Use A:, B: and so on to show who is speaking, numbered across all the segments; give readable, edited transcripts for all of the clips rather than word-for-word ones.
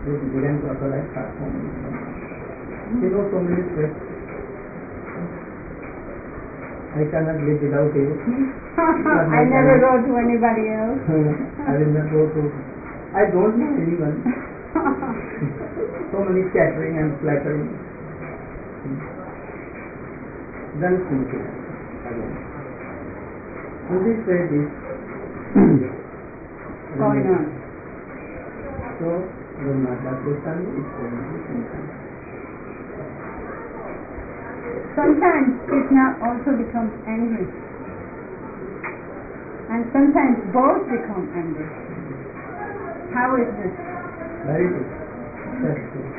A: with Guren Crocodile platform. You know so many steps. I cannot live without you.
B: I never go to anybody else.
A: I will not go to. I don't need anyone. So many chattering and flattering. Then thinking again. On this way, this
B: going on.
A: So, Gurmata Krishna is going to be.
B: Sometimes Krishna also becomes angry. And sometimes both become angry. How is this?
A: Very good. That's good.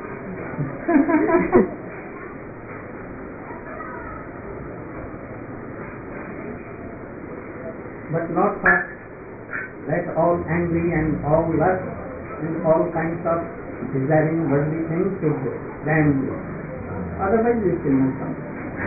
A: But not first. Let all angry and all lust and all kinds of desiring worldly things should then otherwise we will not come.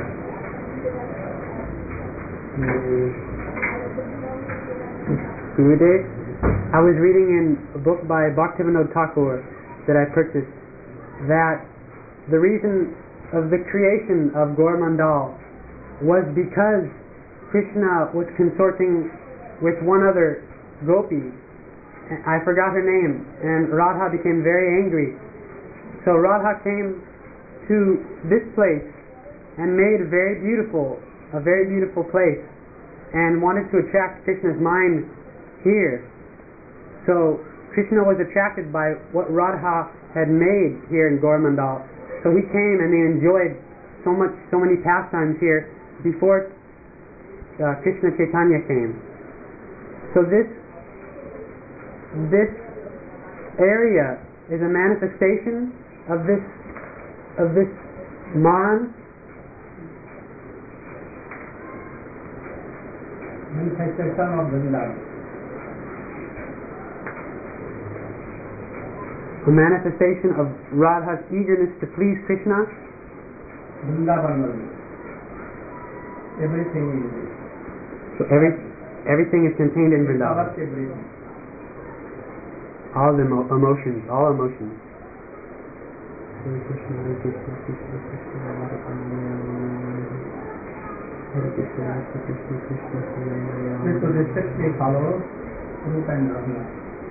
C: Gurudev, I was reading in a book by Bhaktivinoda Thakur that I purchased that the reason of the creation of Gaur Mandal was because Krishna was consorting with one other gopi. I forgot her name, and Radha became very angry. So Radha came to this place and made a very beautiful place, and wanted to attract Krishna's mind here. So Krishna was attracted by what Radha had made here in Gaur Mandal. So he came and they enjoyed so many pastimes here before Krishna Chaitanya came. So this area is a manifestation of this Maran.
A: Manifestation of Vrindavan.
C: A manifestation of Radha's eagerness to please Krishna.
A: Vrindavan only. Everything is there.
C: So everything is contained in Vrindavan. All the emotions, all emotions. Hare Krishna, Hare Krishna, Krishna Krishna, Hare Krishna, Krishna Krishna,
A: We should strictly follow Rupa and Raghunath.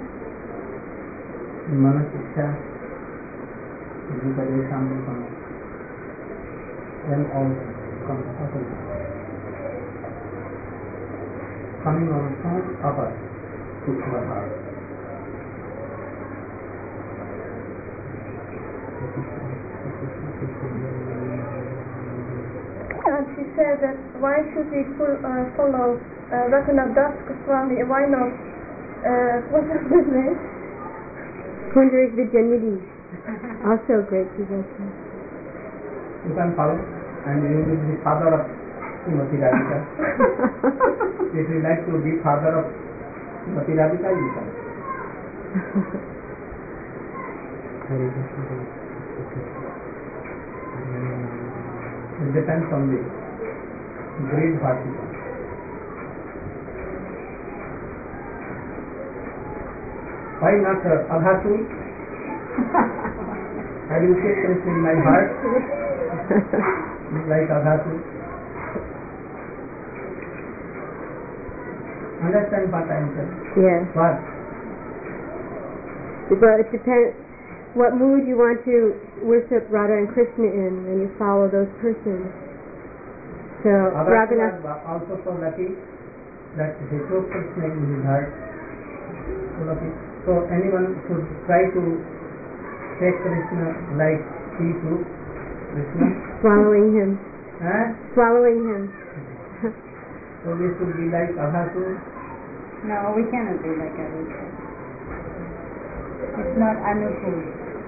A: Mana Shiksha, Rupa Deshamukam, then all comes upper. Coming on from upper to Svabha.
D: She said that why should we follow Raghunath Das Goswami? Why not? What's his name?
E: Pundarik Vidyanyadi, also great devotion.
A: You can follow, and you will be father of Srimati Radhika. If you like to be father of Srimati Radhika, you can. It depends on the great party. Why not Adhasu? I will say Krishna in my heart. Like Adhasu. Understand what I am saying?
E: Yes.
A: What?
E: Well, it depends what mood you want to worship Radha and Krishna in when you follow those persons. So Raghunath
A: was also so lucky that he took Krishna in his heart. So lucky. So anyone should try to take Krishna like he took Krishna.
E: Swallowing him. Swallowing him.
A: So we should be like Adhasu.
B: No, we cannot be like others. It's not Anukul.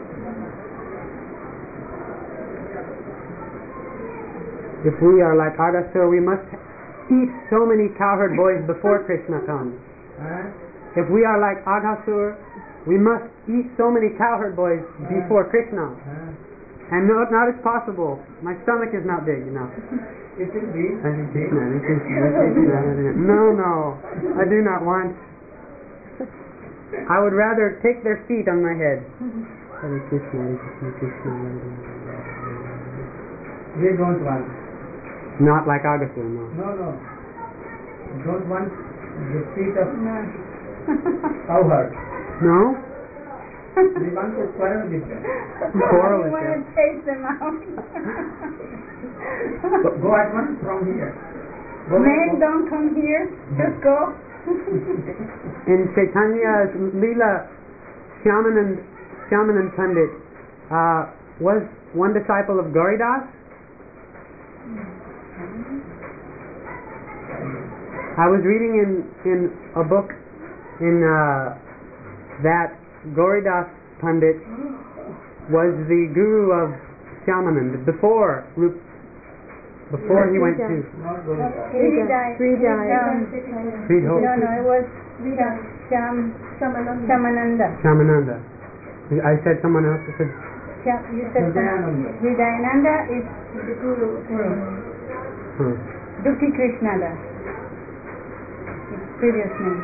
C: If we are like Aghasur, we must eat so many cowherd boys before Krishna comes. If we are like Aghasur, we must eat so many cowherd boys before Krishna. And not it's possible. My stomach is not big enough.
A: It will be.
C: No, I do not want. I would rather take their feet on my head. Hare Krishna, Krishna.
A: We don't want.
C: Not like Agasur, no.
A: No. Don't want the feet of
B: No.
A: cowherd.
C: No?
A: We want to quarrel with them.
C: Quarrel
B: You
C: with
B: want
C: them.
B: to chase them out.
A: Go at once from here.
B: Men don't come here. Just go.
C: In Chaitanya's Leela, Shyamanand Pandit was one disciple of Gauridas. I was reading in a book that Gauridas Pandit was the guru of Shyamanand before he went to
A: Not go.
E: Three died.
C: Sridhar.
B: No, it was Shamananda.
C: Shamananda. I said someone else. I said
B: You said
A: Hridayananda.
B: Hridayananda is the guru. Dukhi Krishnada. His previous name.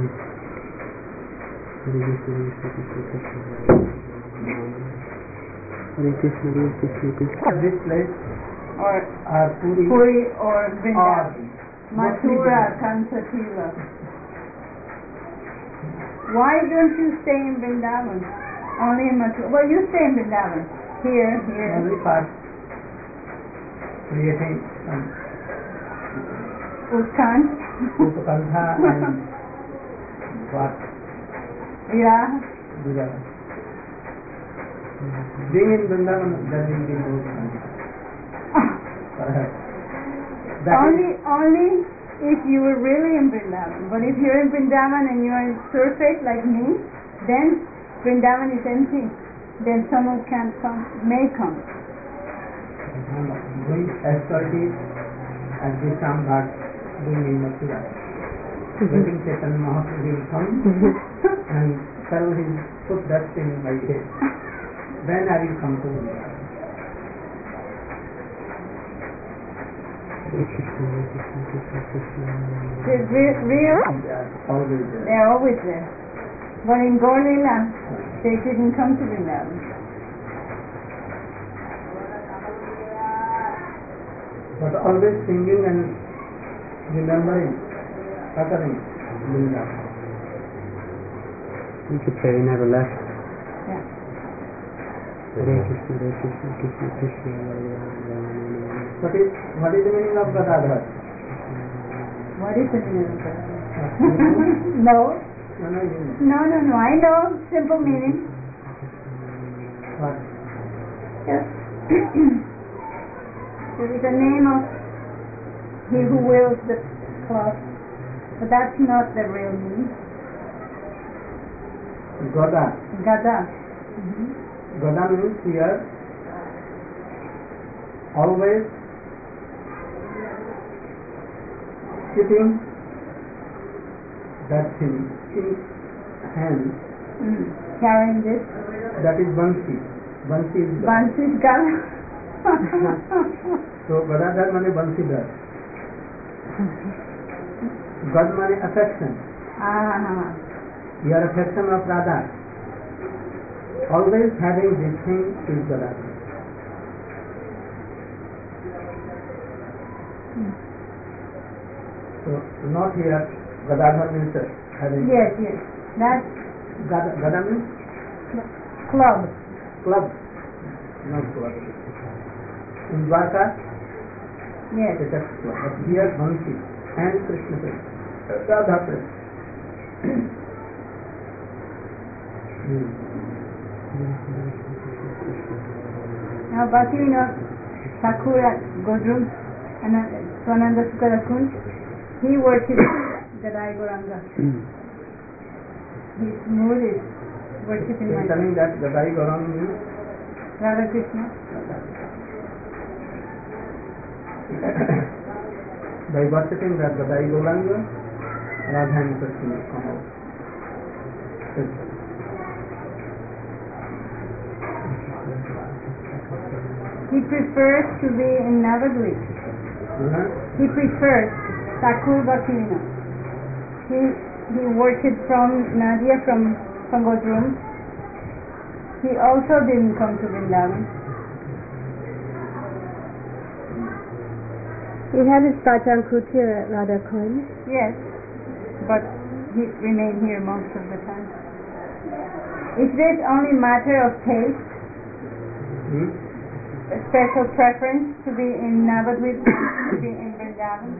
A: This place
B: Or
A: Puri
B: Puri or
A: or
B: Vrindavan. Mathura, Kansatila. Why don't you stay in Vrindavan? Only in Mathura. Well, you stay in Vrindavan. Here.
A: only for creating some
B: Utkan.
A: Upakantha and what?
B: Viraha.
A: Viraha. Being in Vrindavan doesn't mean good. Perhaps.
B: Only if you were really in Vrindavan. But if you're in Vrindavan and you are in surface like me, then Vrindavan is empty. Then someone can come, may come.
A: Doing expertise as the Sambhag doing in Mathura. Waiting Chaitanya Mahaprabhu will come and tell him, put that in my head. Then I will come to Vrindavan.
B: They are always there. But in Gaur-Lila, they didn't come to Vrindavan.
A: But always singing and remembering, uttering Vrindavan.
C: You could say they never left.
B: Yeah.
C: Hare Krishna, Krishna Krishna.
A: What is the meaning of Gadadhar?
B: What is the meaning of that? No. No. I know simple meaning.
A: What?
B: Yes. It is the name of he who wields the cloth, but that's not the real meaning.
A: Gada.
B: Gada.
A: Gada means here always keeping that thing in hand.
B: Carrying this.
A: That is Bansi. Bansi is Gada.
B: Bansi is Gada.
A: So Gadadhar means Bansidhar. Gad means affection. Your affection of Radha. Always having this thing is Gadadhar. So not here Gadadhar means having.
B: Yes. That's
A: Gada means
B: club.
A: club. Not club. In Dwarka
B: Yes.
A: it is club. But here Bansi and Krishna Prem. Radha Prem.
B: Now Bhaktivinoda Thakur at Godrum and Swananda Sukara Kunj, he worships Gadai Gauranga. His mood is worshipping
A: He is telling that Gadai Gauranga means
B: Radha Krishna.
A: by worshipping that Gadai Gauranga, Radha and Krishna will come out.
B: He prefers to be in Navadvip. He prefers Thakur Bhaktivinoda. he worshipped from Nadia from Pangodrum. He also didn't come to Vrindavan.
E: He had his bhajan kutir at Radha Kund.
B: Yes, but he remained here most of the time. Is this only matter of taste? A special preference to be in Navadvip, to be in Vrindavan?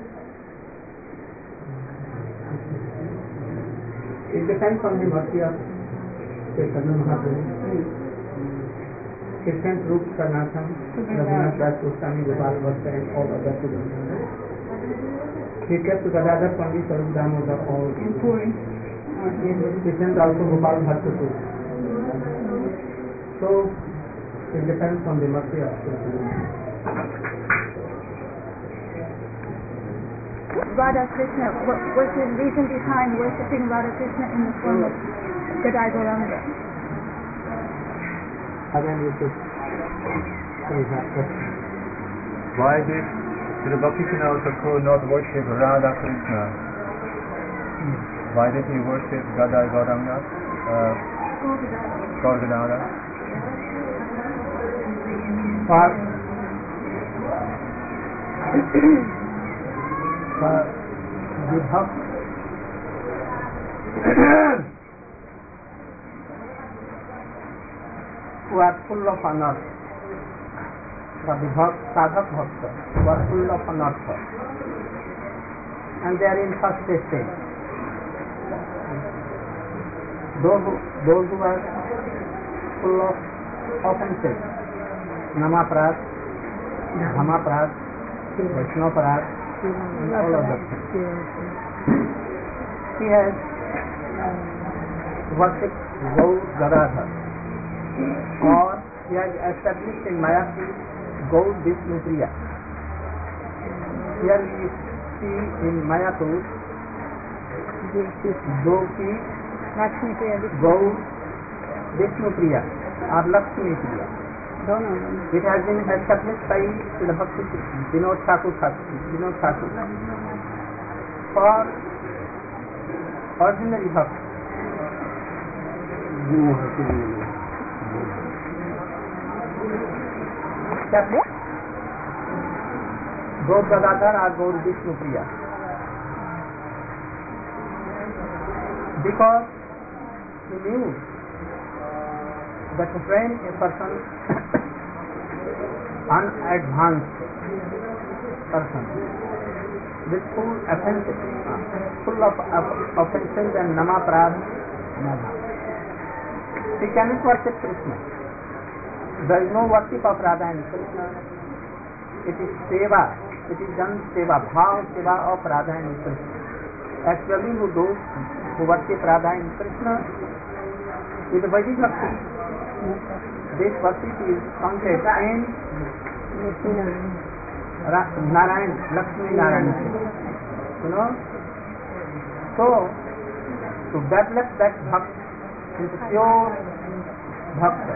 A: It depends on the mercy of Chaitanya Mahaprabhu. Different groups, Karnataka, Raghunath Das Goswami, Gopal Bhatta, and all other students. He kept Gadadhar Pandit, Sarup Damodar, all
B: In Puri.
A: different also Gopal Bhatta too. So it depends on the mercy of Chaitanya.
D: Radha Krishna, what was the reason behind worshipping Radha Krishna in the form of Gadai Gauranga?
A: Again, we should say that question.
F: Why did Srila Bhaktivinoda Thakur not worship Radha Krishna? Why did he worship Gadai Gauranga? Gaurgadada?
A: For the bhakt who are full of anartha, for the sadhak bhakta who are full of anartha, and they are in first stage. Those who are full of offenses, namaprad, dhamaprad, vaishnaprad, and all of that. He has worshipped Gaur Gadadhar, or he has established in Mayapur Gaur Vishnupriya. Here we see in Mayapur Gopi Gaur Vishnupriya or Lakshmi Priya. It has been established by Srila Bhakti Vinod Thakur for ordinary bhakti. Gaur Gadadhar or Gaur Vishnupriya, because he knew that when a person unadvanced person with full of offenses and namaprad, he cannot worship Krishna. There is no worship of Radha and Krishna. It is seva. It is done seva, bhav seva of Radha and Krishna. Actually, those who worship Radha and Krishna with Vedic bhakti, this worship is counted in Narayan, Lakshmi Narayan. You know? So, to develop that bhakti into pure bhakti,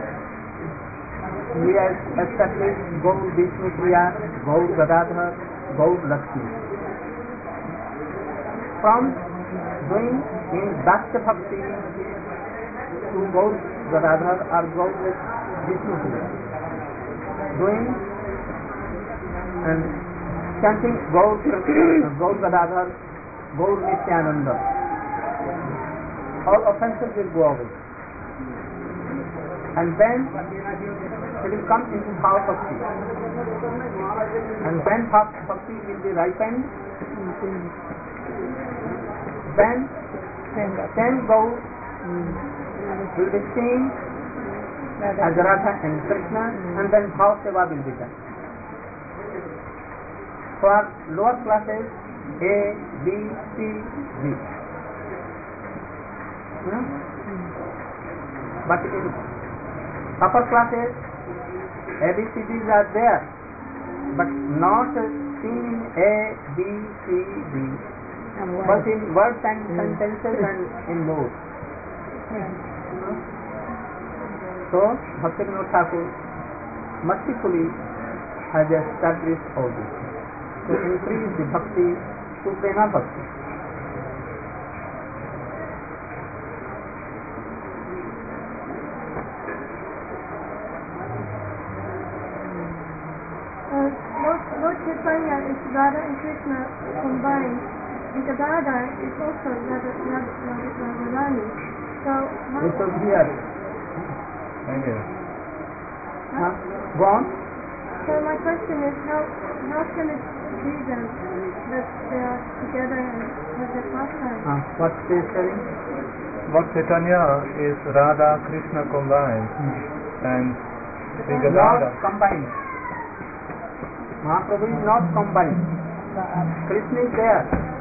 A: we have established Gaur Vishnupriya, Gaur Gadadhar, Gaur Lakshmi. From doing in Bhakti Bhakti to Gaur Gadadhar or Gaur Vishnupriya, doing and chanting Gaur Gadadhar, Gaur Nityananda, all offenses will go away. And then it will come into Bhav Bhakti. And when Bhav Bhakti will be ripened, then 10 Gaur will be seen as Radha and Krishna, and then Bhav Seva will be done. For lower classes, A, B, C, D. But in upper classes, ABCDs are there, but not seen in A, B, C, D, but in words and sentences and in modes. So, Bhaktivinoda Thakur mercifully has established all this to increase the bhakti to prema bhakti.
D: Chaitanya is Radha and Krishna combined. And Gadadhar is also Radharani. So how...
A: This is here.
F: And here.
A: Go on.
D: So my question is, how can it be then that they are together and have their pastime?
A: What she is telling?
F: Lord Chaitanya is Radha Krishna combined, and Sri Gadadhar.
A: Not combined. Mahaprabhu is not combined. Krishna is there.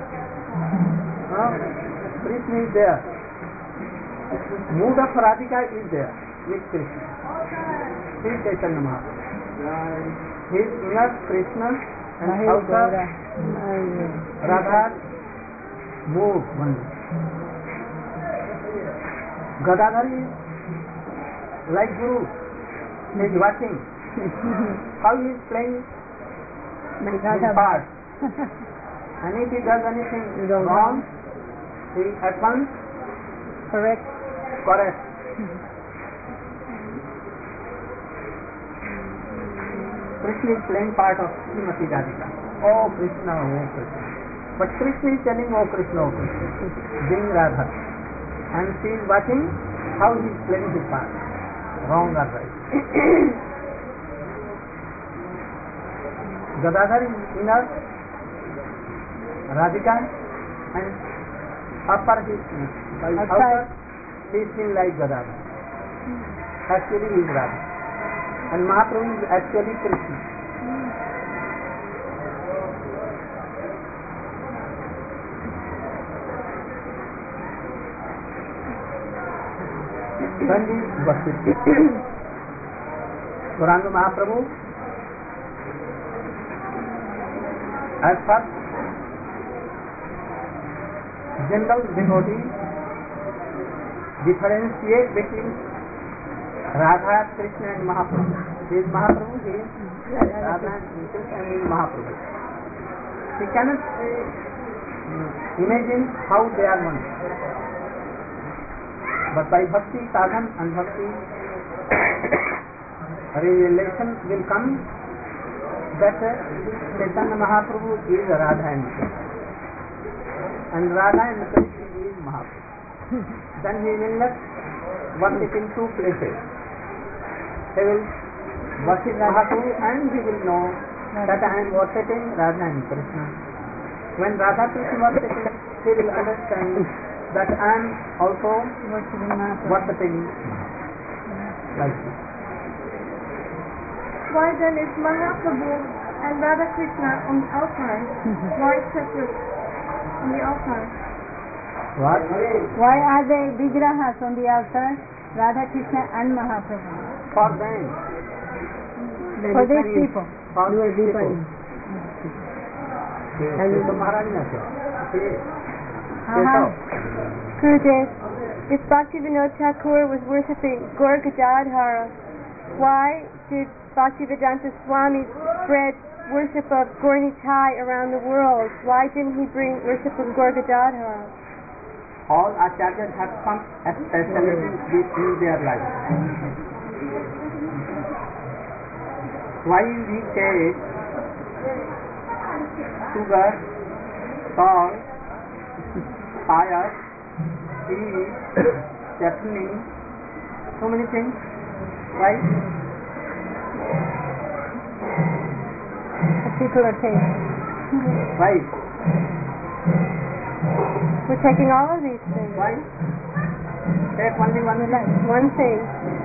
A: Krishna is there. Mood of Radhika is there with Krishna. Sri Chaitanya Mahaprabhu. He is inner Krishna and outer Radha mood only. Gadadhar is like Guru. He is watching how he is playing his part. And if he does anything wrong, he at once correct. Krishna is playing part of Srimati Radhika. Oh Krishna, oh Krishna. But Krishna is telling, oh Krishna, being Radha. And she is watching how he is playing his part. Wrong or right. Gadadhar is inner Radhika and upper he is outer he is seen like Gadadhar. Actually he is Radha. And Mahaprabhu is actually Krishna. Then we worship Gauranga Mahaprabhu as first general devotee differentiate between Radha, Krishna and Mahaprabhu. He is Mahaprabhu, he is Radha and Krishna and he is Mahaprabhu. He cannot imagine how they are one. But by bhakti, sadhan and bhakti, revelation will come that Chaitanya Mahaprabhu is Radha and Krishna. And Radha and Krishna is Mahaprabhu. Then he will not worship in two places. He will worship Mahaprabhu and he will know that I am worshipping Radha and Krishna. When Radha Krishna worshipping, he will understand that I am also worshipping like this.
D: Why then is Mahaprabhu and Radha Krishna on the altar? Why separate on the altar?
A: What?
B: Why are they Vigrahas on the altar? Radha Krishna and Mahaprabhu.
A: For them.
B: For these people.
A: For these people.
E: Gurudev, if Bhaktivinoda Thakur was worshipping Gaur Gadadhara, why did Bhaktivedanta Swami spread worship of Gaur Nitai around the world? Why didn't he bring worship of Gaur Gadadhara?
A: All acharyas have some speciality in their life. Why we take sugar, salt, fire, tea, chutney, so many things? Why?
B: The people are taking.
A: Why?
E: We're taking all of these things.
A: Why? Take only one thing.
E: One thing.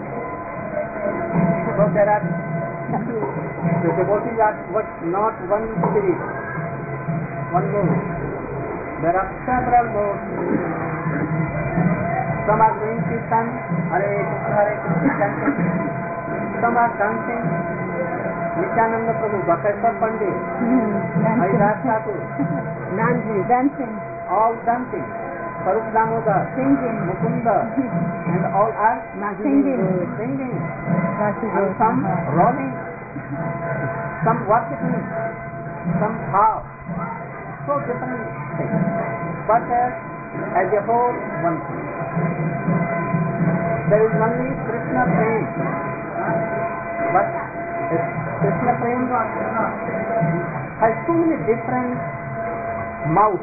A: So there are the devotees are not one spirit, one mood. There are several moods. Some are doing kirtan, Hare Krishna chanting. Some are dancing. Nityananda Prabhu, Bhakeshwar Pandit, Haridas Thakur,
B: Dancing.
A: all dancing. Sarup Damodar,
B: Singing.
A: Mukunda, and all are
B: Singing.
A: And some rolling, some worshipping, some half. So different things. But as a whole, one thing. There is only Krishna prem. But Krishna prem has so many different mouths.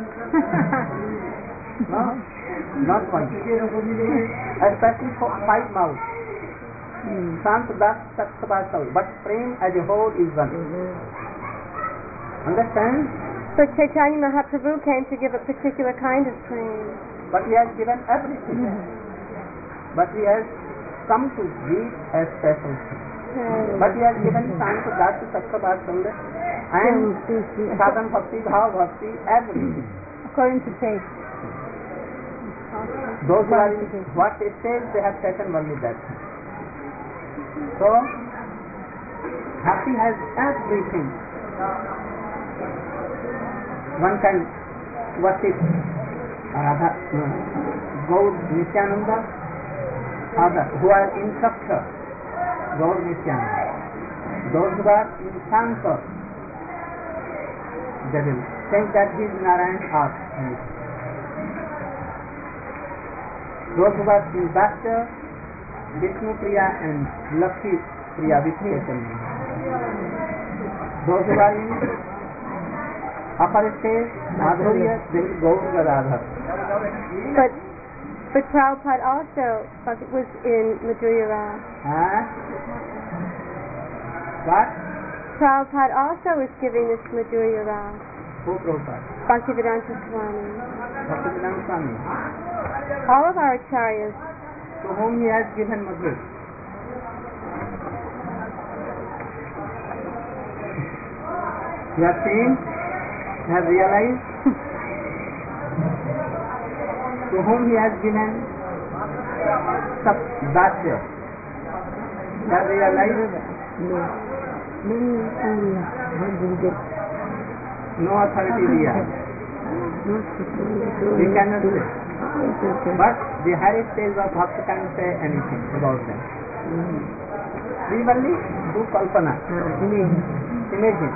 A: No, not one. Especially for 5 mouths. Sant, Das, Sakta, Basal. But Prem as a whole is one. Understand?
E: So Chaitanya Mahaprabhu came to give a particular kind of praying.
A: But he has given everything. But he has come to give a special thing. But he has given Sant, Das, Sakta, Basal and Sadhan Bhakti, Bhav Bhakti, everything.
B: According to faith.
A: Those who are in what stage they have taken only that. So, Bhakti has everything. One can worship Radha, Gaur Nityananda, other who are in Sakta, Gaur Nityananda. Those who are in Shankar, they will think that he is Narayan or those who are in Bhakta, Vishnu Priya and Lakshmi Priya with Chaitanya. Those who are in upper stage, Madhurya, they will go to Radha.
E: But Prabhupada also was in Madhurya Rasa.
A: What?
E: Prabhupada also was giving this Madhurya Rasa.
A: Who Prabhupada?
E: Bhaktivedanta Swami.
A: Bhaktivedanta Swami.
E: All of our acharyas.
A: To whom he has given Madhur. You have seen? You have realized? To whom he has given Dasya. You have realized? No authority we have. We cannot say. But the highest stage of Bhakti can say anything about them. We only do kalpana. Imagine.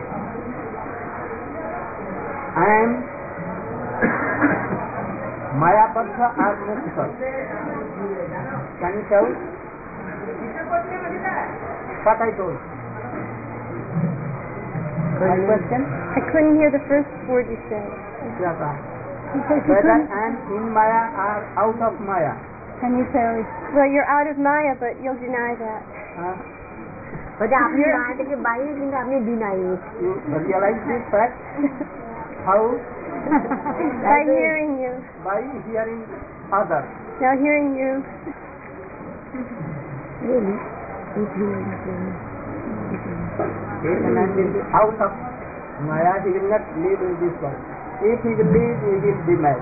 A: I am Mayabadha or Mukha. Can you tell? What I told? My question?
E: I couldn't hear the first word you said.
A: Whether I am in Maya or out of Maya.
B: Can you tell?
E: Well, you're out of Maya, but you'll deny that.
A: You realize this fact? How?
E: By hearing you.
A: By hearing others.
E: Now hearing you.
A: If a man will be out of Maya, he will not live in this world. If he will live, he will be mad.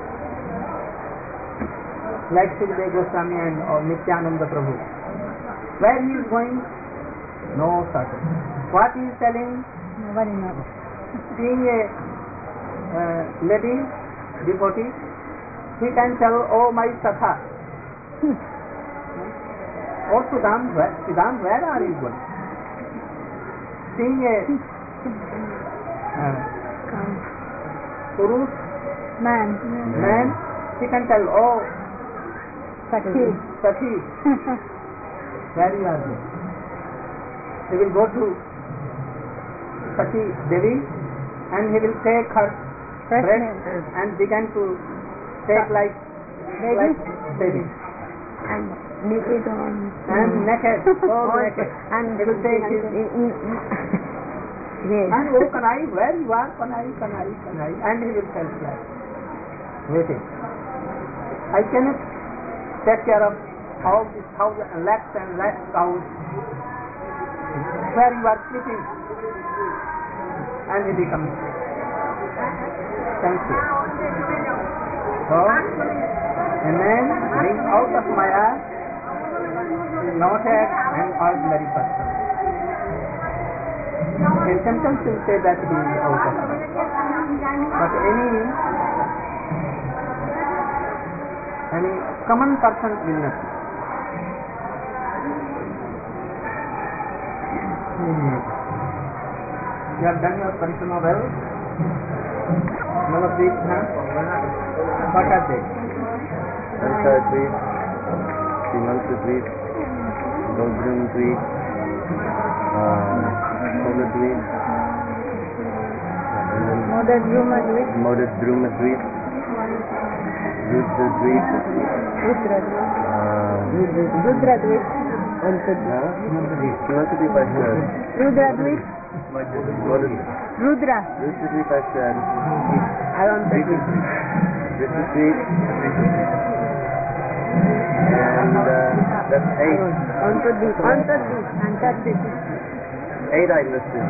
A: Like Sukadeva Goswami and Nityananda Prabhu. Where he is going? No certain. What he is telling?
B: Nobody knows.
A: Being a lady, devotee, he can tell, oh my Sakha. Oh Sudam, where are you going? Seeing a Purush,
B: Man,
A: he can tell, oh
B: Sakhi.
A: Sakhi, where you are going? He will go to Sakhi Devi and he will take her breast and begin to take like baby.
B: And naked on.
A: And naked, so naked.
B: And
A: he will take his
B: yes.
A: and oh Kanai, where you are, Kanai. And he will tell like waiting. I cannot take care of all these lakhs and lakhs cows where you are sleeping. And he becomes sensual. So, a man being out of Maya is not an ordinary person. In symptoms will say that he is out of Maya. But any common person will not. You have done your parishrama well. Navadvip, what are they?
G: Sankardvip, Simansadvip, Gaudrandvip, Soladvip,
B: Modadruma Dweep.
G: Modadruma Dweep, Rudra Dweep,
B: Rudra Dweep.
G: Shimanta Dweep I said.
B: Rudra Dweep. Rudra.
G: Rudra Dweep I said.
B: Aranta Dweep.
G: Rudra Dweep. And that's 8.
B: Anta Dweep.
G: 8 I listed.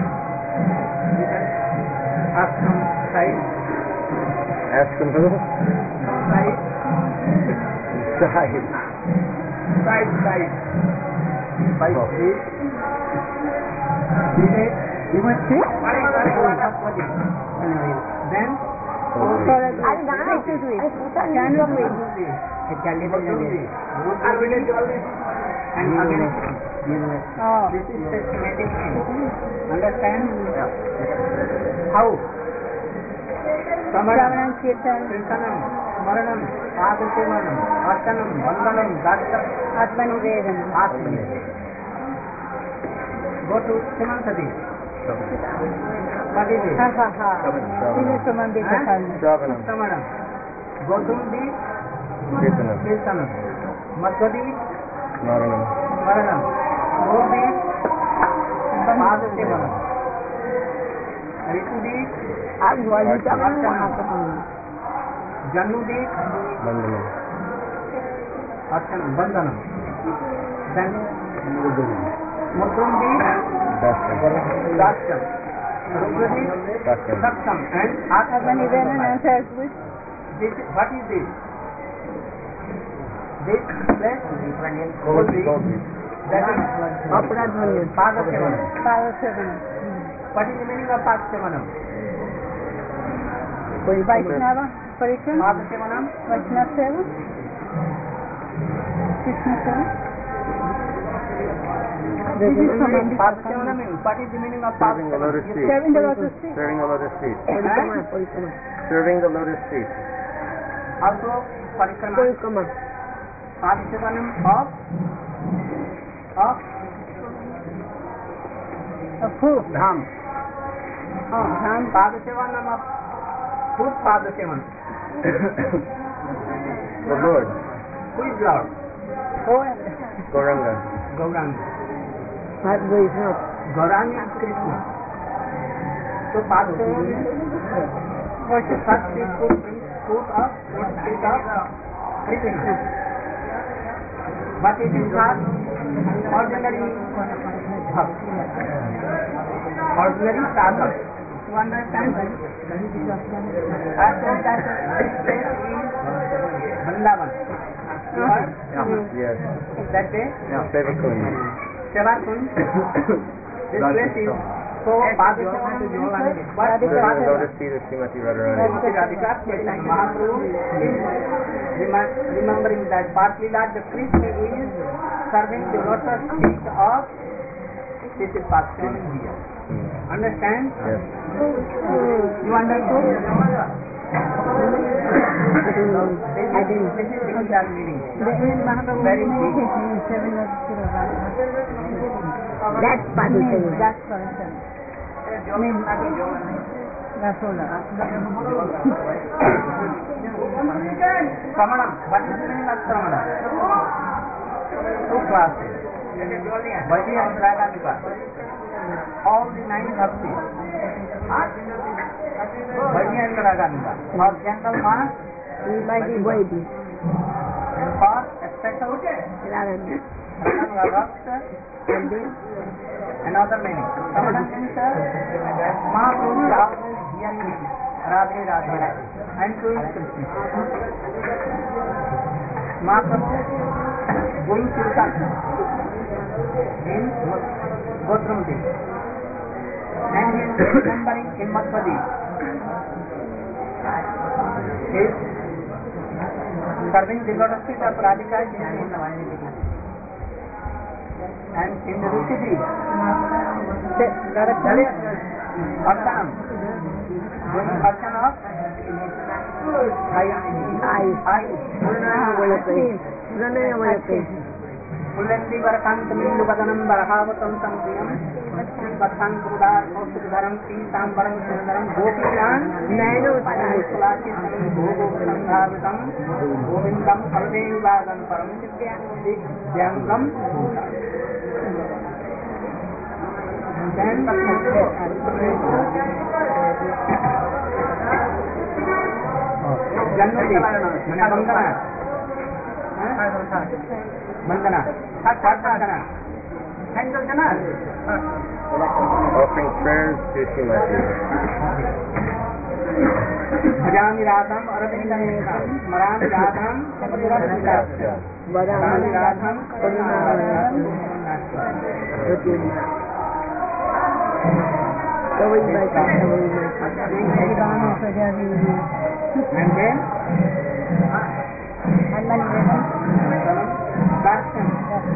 A: Ashram side,
G: Ashram who?
A: side,
G: Side.
A: side. By
G: Oh.
A: street. You must see. Then
B: Janu Dweep.
A: and again.
B: Oh.
A: This is systematic thing. Understand? How?
B: Shravanam Kirtan.
A: Kirtanam, Smaranam, Padasevanam, Artanam, Vandanam, Gattam,
B: Atmanivedanam.
A: Atmani. Go to Simantadi. What is it?
B: Ha ha ha. Sinusamambika Kalna.
G: Shravanam.
A: Samanam. Go to the
G: Kirtanam.
A: Kirtanam. Madhvadi,
G: Smaranam.
A: Smaranam. Go the Padasevanam. Ritudi, Janudi,
G: Vandanam.
A: Archanam, Vandanam. Then Muddundi,
G: Dastam.
A: Dastam. Rudradi,
G: Dastam.
A: Saksam. And
B: Atmanivedanam answers with
A: this, what is this? This place,
G: Kovi.
A: that is
B: Aparadhanyan.
A: Padasevanam.
B: Padasevanam.
A: What is the meaning of Padasevanam?
B: Vaishnava Parikram.
A: Padasevanam,
B: Vaishnava Seva. Krishna Seva.
A: Padasevanam means, what is the meaning of
G: Serving the lotus
A: Padasevanam?
G: feet.
B: Serving the lotus feet.
G: Serving the lotus feet.
A: And
G: Serving the lotus feet.
A: also Parikrama. Padasevanam of
B: who?
A: Dham.
B: Dham.
A: Padasevanam of whose Padasevanam?
G: The Lord.
A: Who is Lord?
G: Gauranga.
A: Gauranga.
B: Vaishnava.
A: Gauranga is Krishna. So Padasevanam worship first is foot of Krishna. But it is not ordinary bhakt. Ordinary sadhak. You understand? I told that this place is Vrindavan. You heard?
G: Yes.
A: That day?
G: Sevakund.
A: Sevakund. This place is so Padasevanam. But
G: Serving the lotus feet of Srimati Radharani.
A: Radhika Chaitanya Mahaprabhu is remembering that partly that the Krishna is serving the lotus feet of this is Padasevanam here. Understand?
G: Yes.
A: You understood? This is the meaning. Very big.
B: That's Padasevanam. That's Padasevanam. That's all.
A: Pramanam. What is the meaning of Pramanam? Two classes. Vaidhi and Ragadika. All the 9 bhaktis. Vaidhi and Ragadika. For gentle mass,
B: He might be Vaidhi.
A: and for special Ragadika.
B: And then
A: Another meaning. Pramanam means Mahaprabhu is always hearing Radhe Radhe and to his Krishna. Mahaprabhu going kirtan in Gotramati and he is remembering in Madhvadi. He is serving the lotus feet of Radhika and in the Ruchidi Artanam doing artan of Pullendi Varakantam Vadanam Varahavatam Sampriyam कथं कुदार कौस्तुभधरं पीताम्बरं सुंदरं गोपीनां नयनोत्पलाचितं भोगो संधावितं गोविन्दं सर्वेवादं परं दिव्यांगं then Mandana.
G: Offering prayers to Srimati.
A: Bhajami Radham Arabindam Smarami Radham Bhajami Radham and then Darshan.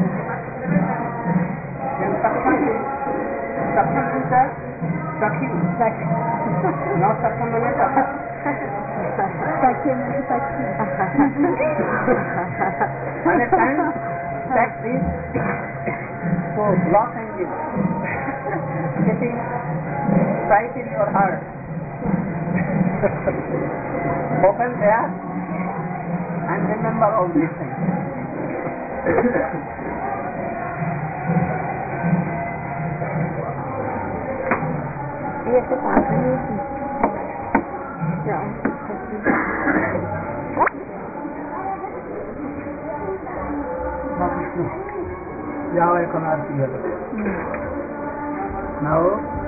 A: Then Sakham is the Sakhi. Not Sakham means Sakhi. Understand? Sex is for Los Angeles. Getting right in your heart. Open there and remember all these things. Yahweh commands together. Now,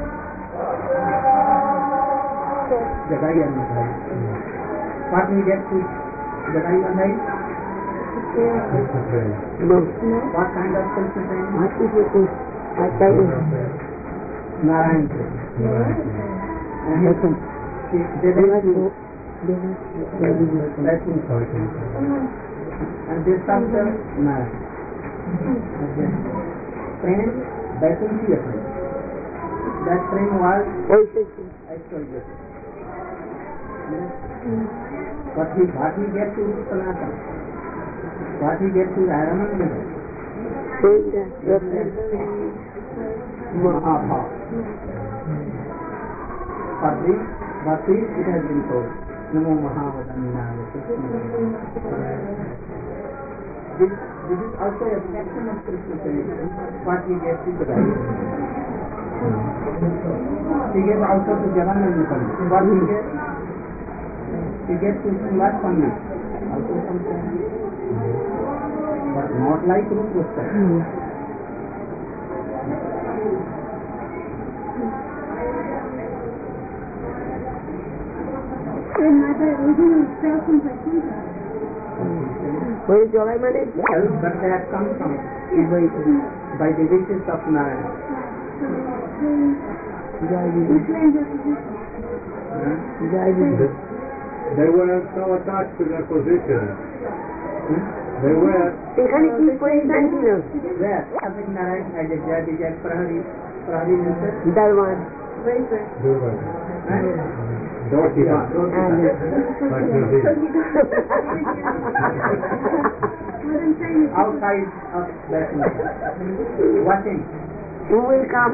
A: Jagai and Madhai. What we get to Jagai and Madhai? No. What kind of self-defense? What is it? I tell you. Narayan. And they like to and this comes the Narayan. Prem, Vaikunthiya Prem. That Prem was Aishwarya. What we get to Sanatana. What we get to Ramananda. Mahabha. For this, it has been told. Namo Mahavadanaya. This is also a section of Krishna tradition. What we get to the right. We get also to Jagannath. What we get? We get to Srimad Panna. Also something. But not like Rupa.
E: Where is your money?
A: Well, but that comes from by the wishes of Narayan.
F: They were so attached to their position. They were.
A: Where? Having Narayan as a judge, as Prahari Minister.
E: That one.
A: Outside of that watching.
E: Who will come?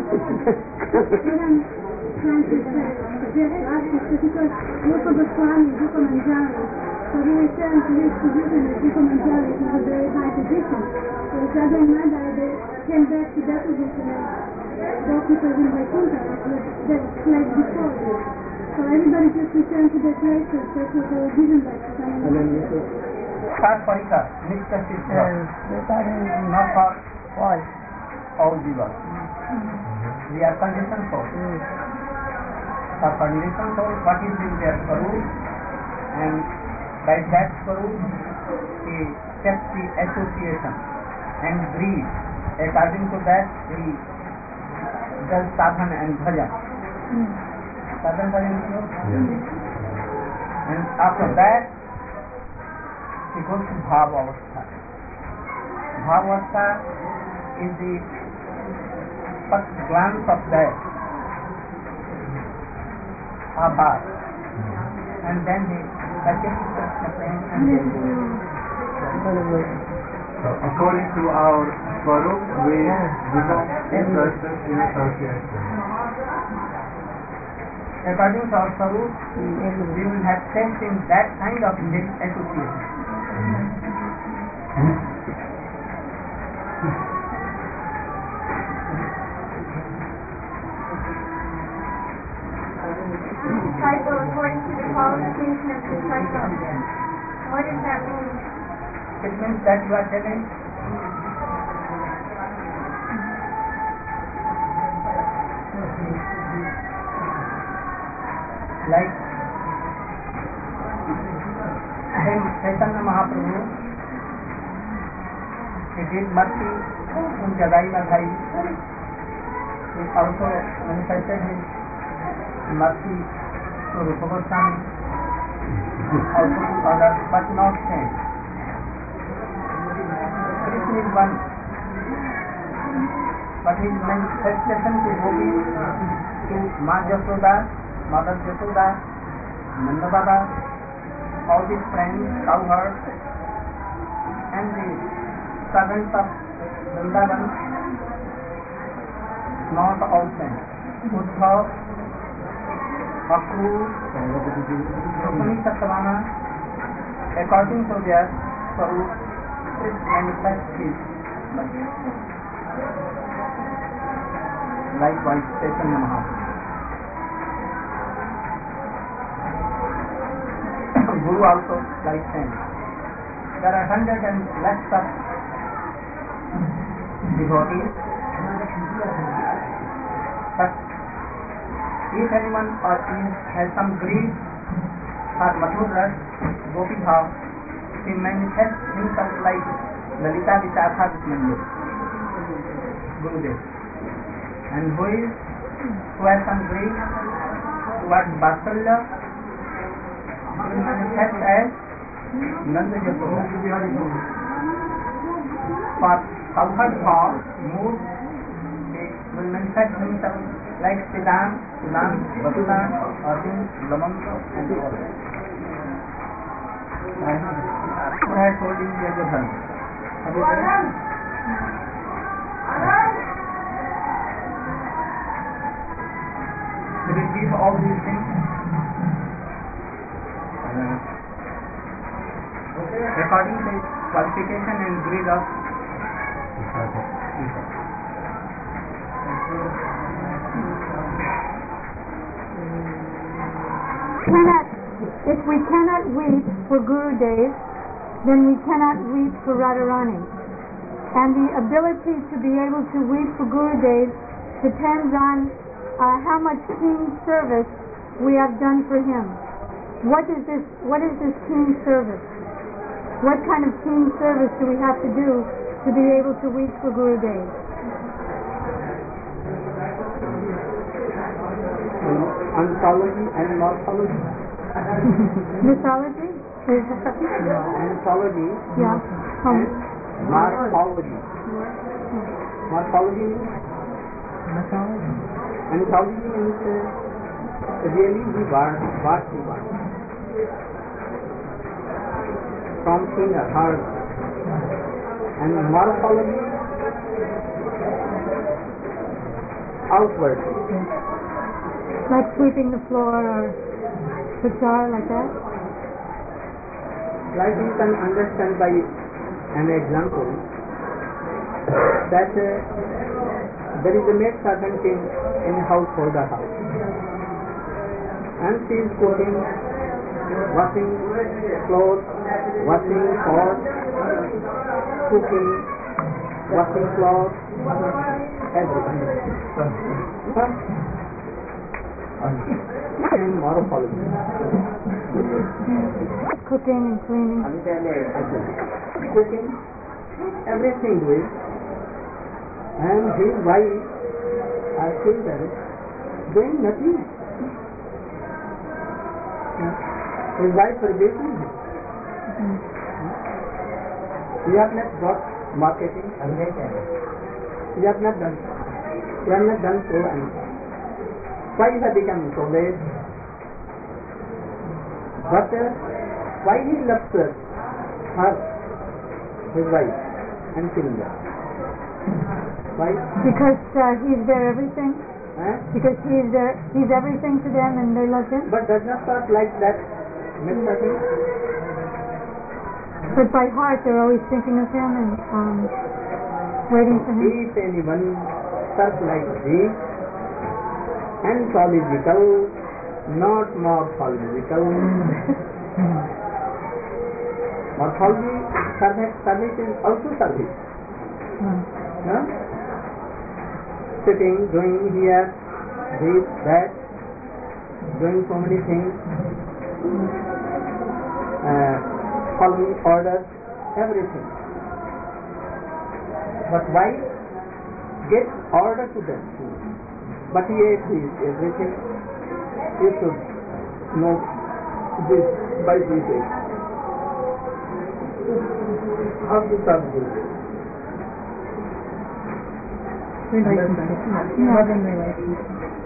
H: So he returned to his position as Duke Manjari to a very high position. So it doesn't matter, they came back to that position as doctors in Vaikuntha, that's like before. So everybody just returned to their places, that's what they were given back to someone.
A: First Parika, Mr. Sister, not for all jivas. We are conditioned souls. For conditioned souls, what is in their Swarup? And by that Swarup, he kept the association and breathe. According to that, he does sadhana and bhajan. Sadhana bhajan, and after that, he goes to Bhavavastha. Bhavavastha is the first glance of that Abha, and then he touches the plane and then
F: According to our Swarup, we become interested in association.
A: According to our Swarup, we will have sense in that kind of association.
E: Disciple according to the qualification of disciple. What does that mean?
A: It means that you are telling like Chaitanya Mahaprabhu, he did mercy in Jadai Madhai. He also manifested his mercy to Rupa Goswami, also to others, but not saints. Krishna is one, but his manifestation to Gopi, to Ma Jasoda, Mother Jasoda, Nanda Baba, all these friends, cowherds, and the servants of Vrindavan, not all saints. Uddhav, Akrur, Rukmini Satyavama, according to their Swarup, it manifests his mercy. Likewise, Chaitanya Mahaprabhu. Guru also like saints. There are hundreds and lakhs of devotees, but if anyone has some greed or Madhuras, Gopi Bhav, he manifests himself like Lalita Vichakha Mandir, Gurudev. And who has some greed towards Vatsalya, will manifest as Nanda Jasoda. For Cowherd Bhav, mood, will manifest himself like Siddham, Batulan, Arjun, Lamanta, and all. Who has told him the other hand? Will it give all these things? According to his qualification and greed of
B: if we cannot weep for Gurudev, then we cannot weep for Radharani. And the ability to be able to weep for Gurudev depends on how much keen service we have done for him. What is this keen service? What kind of keen service do we have to do to be able to weep for Gurudev?
A: Anthology and morphology.
B: Mythology?
A: Anthology.
B: Yeah.
A: And morphology. Morphology means? Anthology means really the word, what the word. From inner heart. And morphology, outward.
B: Like sweeping the floor or guitar, like that?
A: Like you can understand by an example that there is a maid servant in a household or house, and she is cooking, washing clothes, washing pots, cooking, washing clothes, everything. And morphology.
B: Cooking and cleaning.
A: Cooking, everything doing. And his wife or children doing nothing. His wife forgetting him. You have not got marketing. You have not done. You have not done so anything. Why you have become so late? But why he loves her, his wife? and killing them. Why?
B: Because he's their everything.
A: Eh?
B: Because he's everything to them and they love him.
A: But does not start like that.
B: But by heart they're always thinking of him and waiting for him.
A: If anyone starts like this, anthological, not morphological. Morphology service is also service. Huh? Sitting, doing here, this, that, doing so many things, following orders, everything. But why? Get order to them. But yet this everything you should know this by this way. How to serve this?
B: Loving relationship.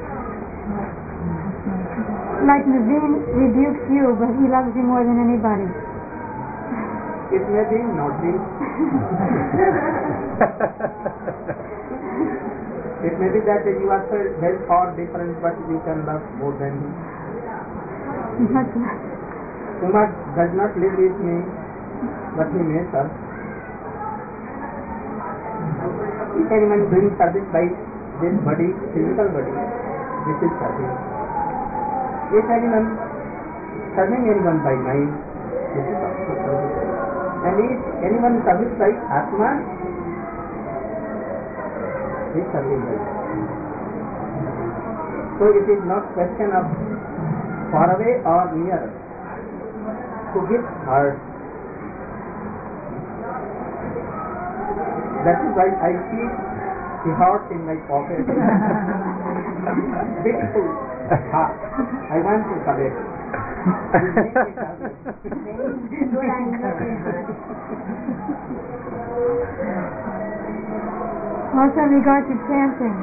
B: Like Naveen rebukes you, but he loves you more than anybody.
A: It may be, not be. It may be that you are very far different, but you can love more than him. Kumar does not live with me, but he may serve. If anyone doing service by this body, physical body, this is service. If anyone serving anyone by mind, this is also service. And if anyone service by Atma, he is serving by. So it is not question of far away or near. To give heart. That is why I keep the heart in my pocket. Beautiful heart. I want to collect.
B: Also in regard to chanting,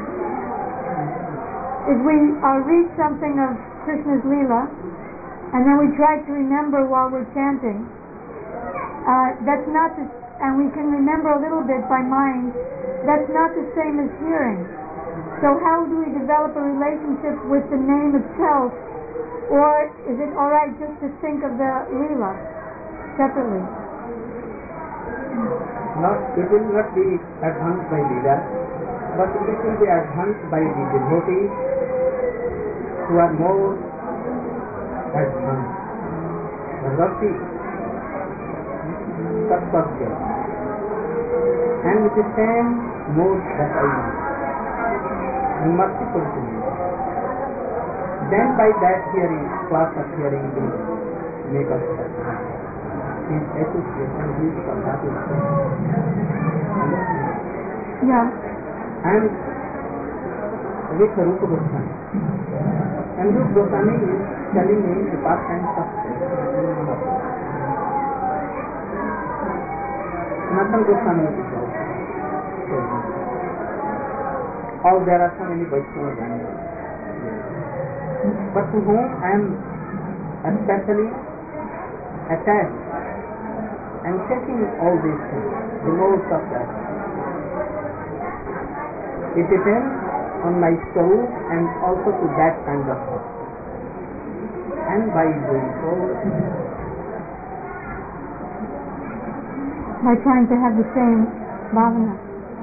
B: if we read something of Krishna's Leela, and then we try to remember while we're chanting, that's not the, and we can remember a little bit by mind, that's not the same as hearing. So how do we develop a relationship with the name itself, or is it alright just to think of the Leela separately?
A: It will not be advanced by Leela, but it will be advanced by the devotees who are more advanced. Bhakti, Sattva, and with the same mode that I use, you must be fulfilled. Then by that hearing, class of hearing will make us happy. In association with happy.
B: Yeah.
A: And with Rupa Goswami. And Rupa Goswami is telling me the past times of Sanatana Goswami is also. Or there are so many Vaishnavas. But to whom I am especially attached and checking all these things, the modes of that. It depends on my soul and also to that kind of thought. And by doing so,
B: by trying to have the same bhavana.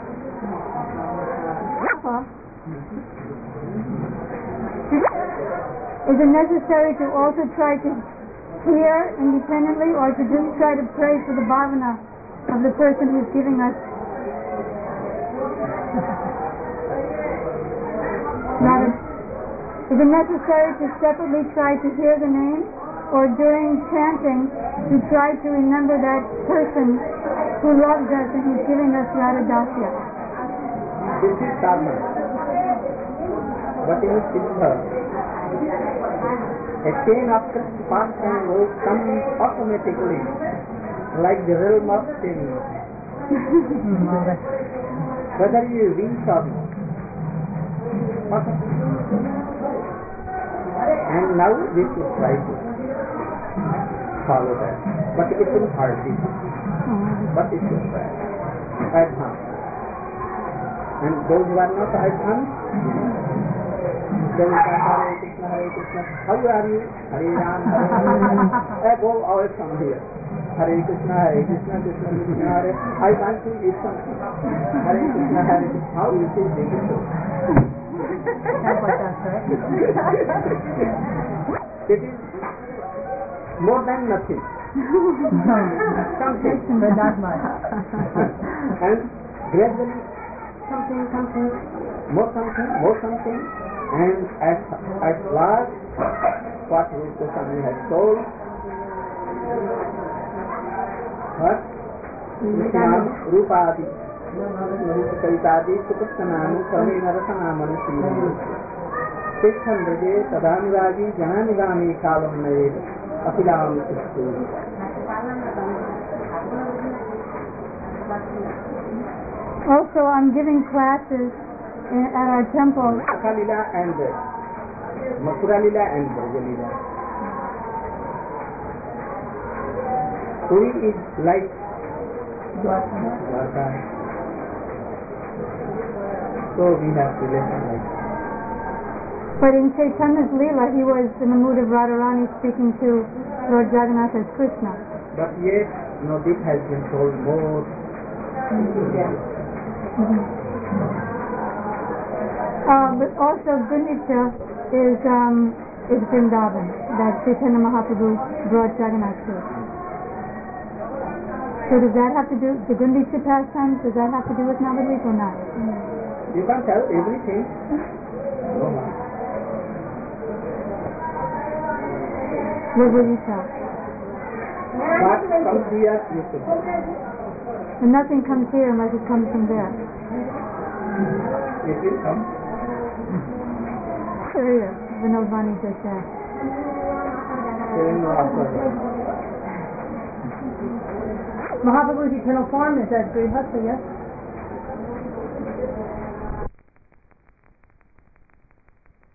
B: Is it necessary to also try to hear independently, or to just try to pray for the bhavana of the person who's giving us? Is it necessary to separately try to hear the name, or during chanting to try to remember that person who loves us and who's giving us Radha Dasya?
A: This is sadhana. But in Siddha, a chain of pastime will come automatically, like the realm of steam. Whether you reach or not. And now we should try to follow that. But it will hardly. But it should try. advanced. And those who are not advanced, they will say Hare Krishna, Hare Krishna. How are you? Hare Ram, Hare Ram. Go away from here. Hare Krishna, Krishna Krishna, Hare. I want to eat something. Hare Krishna, Hare Krishna. How is it difficult? It is more than nothing. Something, but not much. And gradually, something, more something, and at last, what Goswami has told, what? Rupadi, Kaitadi, Supastananu, Kamena Rasanamana Sri. 600 Tadanuragi, Jananigami Kalam Nayed, Apilam Istu.
B: Also, I'm giving classes at our temple.
A: Mathura and Mathura and Brajalila. Puri is like Dwarka. So we have to listen like that.
B: But in Chaitanya's Leela, he was in the mood of Radharani speaking to Lord Jagannath as Krishna.
A: But yet, this has been told more.
B: But also Gundita is Vrindavan, that Chaitanya Mahaprabhu brought Jagannath to. So does that have to do, the Gundita pastimes, does that have to do with Navadvip or not?
A: You can't tell everything. No.
B: What will you tell?
A: What comes here, you should tell.
B: And nothing comes here unless it comes from there.
A: It will come.
B: Earlier, Vinod Vani just said.
H: Mahaprabhu's eternal form is as Grihastha, yes?